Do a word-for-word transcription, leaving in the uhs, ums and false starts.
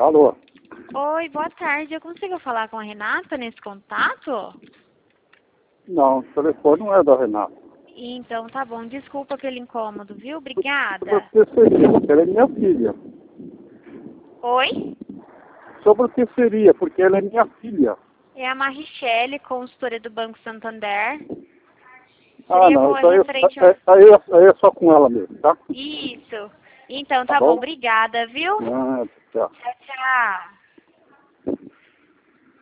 Alô? Oi, boa tarde. Eu consigo falar com a Renata nesse contato? Não, o telefone não é da Renata. Então, tá bom. Desculpa pelo incômodo, viu? Obrigada. Sobre o que seria? Porque ela é minha filha. Oi? Sobre o que seria? Porque ela é minha filha. É a Marichele, consultora do Banco Santander. Ah, Seria não, com isso aí, referente ao... é, aí, é, aí é só com ela mesmo, tá? Isso. Então, Tá tá bom. bom? Obrigada, viu? Ah, tchau. Tchau, tchau.